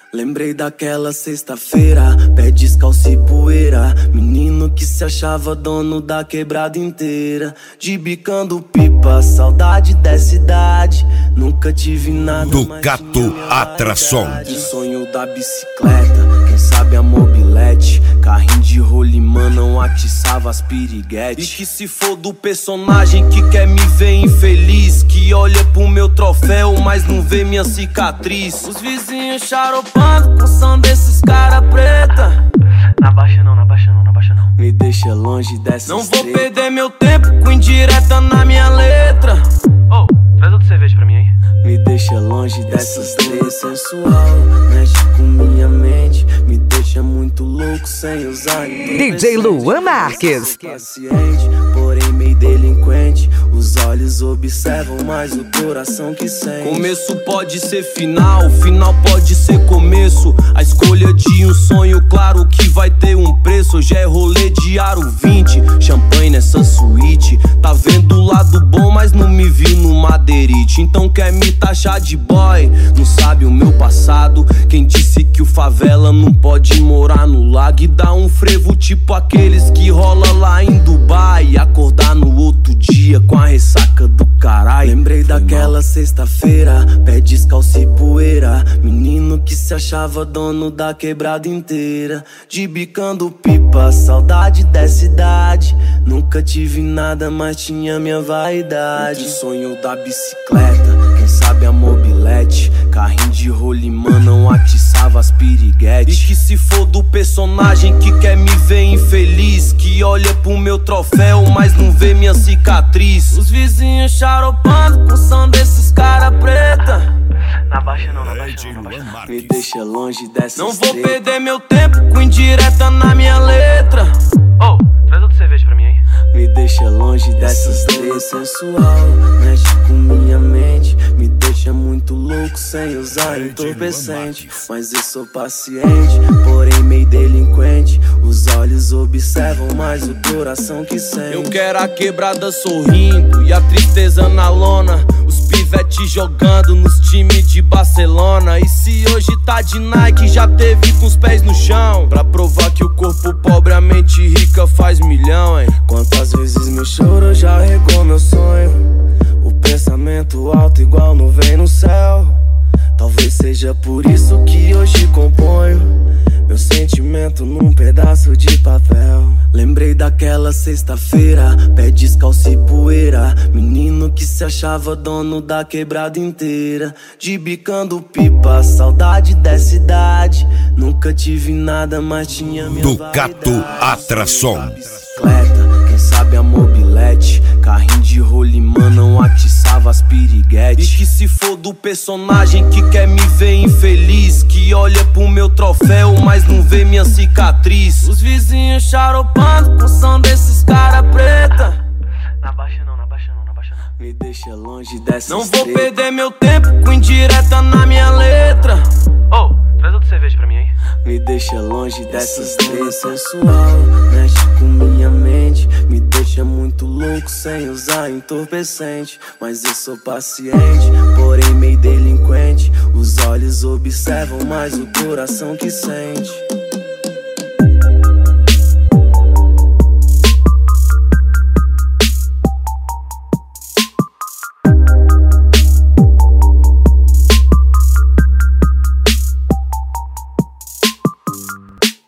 Lembrei daquela sexta-feira, pé descalço e poeira. Menino que se achava dono da quebrada inteira. De bicando pipa, saudade dessa idade. Nunca tive nada Ducato Atração. Sonho da bicicleta, quem sabe a mobilete. Carrinho de rolimã não atiçava as piriguetes. E que se for do personagem que quer me ver infeliz, que olha pro meu troféu, mas não vê minha cicatriz. Os vizinhos charopando com som desses cara preta. Na baixa não, na baixa não, na baixa não. Me deixa longe dessa. Não vou perder meu tempo com indireta na minha letra. Oh, traz outra cerveja pra mim aí. Me deixa longe dessas três. Sensual, mexe com minha mente. Me deixa muito louco sem usar DJ Luan Marques. Paciente, porém meio delinquente. Os olhos observam, mas o coração que sente. Começo pode ser final, final pode ser começo. A escolha de um sonho, claro que vai ter um preço. Hoje é rolê de aro 20, champanhe nessa suíte. Tá vendo o lado bom, mas não me vi no Madeirite. Então quer me taxar de boy, não sabe o meu passado. Quem disse que o favela não pode morar no lago e dar um frevo tipo aqueles que rola lá em Dubai e acordar no outro dia com a ressaca do caralho. Lembrei daquela sexta-feira, pé descalço e poeira. Menino que se achava dono da quebrada inteira. De bicando pipa, saudade dessa idade. Nunca tive nada, mas tinha minha vaidade. Sonho da bicicleta, quem sabe a mobilete. Carrinho de rolimã não atiçava as piriguetes. E que se for do personagem que quer me ver infeliz, que olha pro meu troféu, mas não vê minha cicatriz. Os vizinhos charopando com som desses cara preta. Na baixa não, na baixa não, na baixa não. Me deixa longe dessas. Não vou perder meu tempo com indireta na minha letra. Oh, traz outra cerveja pra mim aí. Me deixa longe dessas três. Sensual, mexe com minha mente. Me deixa muito louco sem usar entorpecente. Mas eu sou paciente, porém meio delinquente. Os olhos observam, mas o coração que sente. Eu quero a quebrada sorrindo e a tristeza na lona. Os pivete jogando nos times de Barcelona. E se hoje tá de Nike, já teve com os pés no chão. Pra provar que o corpo pobre, a mente rica faz milhão, hein? Quantas vezes meu choro já regou meu sonho. O pensamento alto igual nuvem no céu. Talvez seja por isso que hoje componho meu sentimento num pedaço de papel. Lembrei daquela sexta-feira, pé descalço e poeira. Menino que se achava dono da quebrada inteira. De bicando pipa, saudade dessa idade. Nunca tive nada, mas tinha minha Ducato Atração. Bicicleta, quem sabe a mobilete. Carrinho de rolimã não atiçava as piriguetes. E que se for do personagem que quer me ver infeliz, que olha pro meu troféu, mas não vê minha cicatriz. Os vizinhos charopando com som desses cara preta. Na baixa não, na baixa não, na baixa não. Me deixa longe dessas. Não vou perder meu tempo com indireta na minha letra. Oh, traz outra cerveja pra mim aí. Me deixa longe dessas três. Sensual, mexe com minha mente. Me deixa muito louco sem usar entorpecente. Mas eu sou paciente, porém meio delinquente. Os olhos observam, mas o coração que sente.